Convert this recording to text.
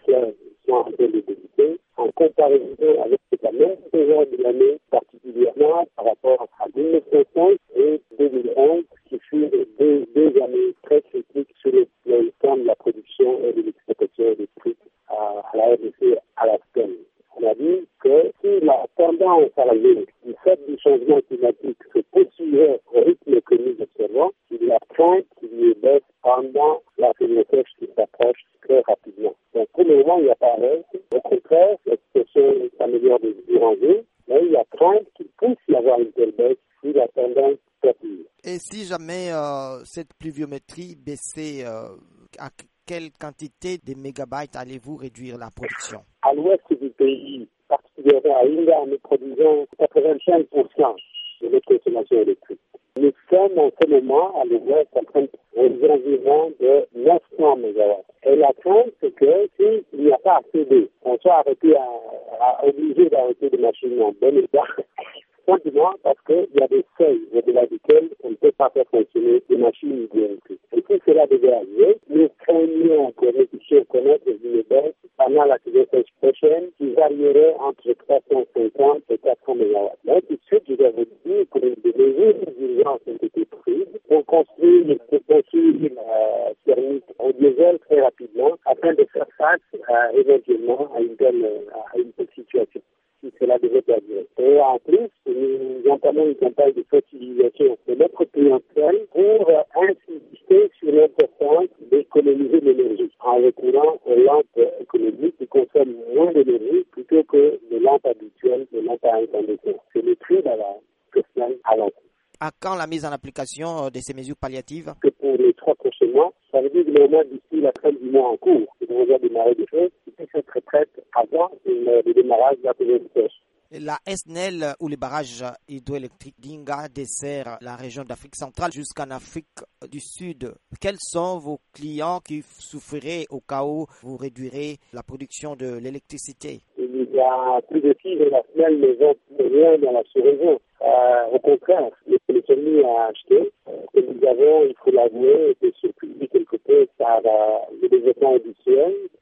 fleuves sont en train de débuter, en comparaison avec la même période de l'année, particulièrement par rapport à 1905 et 2011, qui furent deux années très critiques sur le plan de la production et de l'exploitation des trucs à la RDC à la Seine. On a dit que si la tendance à la vie du fait du changement climatique se poursuivait au rythme que nous observons, il y a crainte qu'il y ait baisse pendant la période sèche qui s'approche très rapidement. Donc pour le moment, il n'y a pas d'aide. Au contraire, la situation s'améliore de jour en jour, mais il y a crainte qu'il puisse y avoir une telle baisse si la tendance perdure. Et si jamais cette pluviométrie baissait, à quelle quantité de mégabytes allez-vous réduire la production? À l'ouest du pays, particulièrement à Inga, nous produisons 85% de notre consommation électrique. Nous sommes en ce moment à l'ouest en train de environ de 900 MW. Et la crainte, c'est que s'il n'y a pas assez d'eau, on soit obligé d'arrêter des machines en bon état, simplement parce qu'il y a des seuils au-delà desquels on ne peut pas faire fonctionner des machines électriques. Et si cela devait arriver, nous craignons que nous puissions connaître une baisse pendant la saison prochaine qui varierait entre 350 et 400 MW. Mais tout de suite, je dois vous dire que des mesures d'urgence ont été prises pour construire thermique au diesel très rapidement afin de faire face éventuellement à une telle situation, si cela devait perdurer. Et en plus, nous entamons une campagne de sensibilisation de notre clientèle pour insister sur l'importance d'économiser l'énergie en recourant aux lampes économiques qui consomment moins d'énergie plutôt que les lampes habituelles, les lampes à incandescence. C'est le prix de la question à long cours. À quand la mise en application de ces mesures palliatives? Que pour les 3 prochains mois, ça veut dire que normalement d'ici la fin du mois en cours, nous devons démarrer des choses qui puissent être prêtes avant le démarrage de la période sèche. La SNEL ou les barrages hydroélectriques d'Inga dessert la région d'Afrique centrale jusqu'en Afrique du Sud. Quels sont vos clients qui souffriraient au cas où vous réduirez la production de l'électricité? Il y a plus de filles de la SNEL ne vendent rien dans la sous-région. Au contraire, nous sommes mis à acheter. Et nous avons, il faut l'avouer, été surpris quelque peu par le développement industriel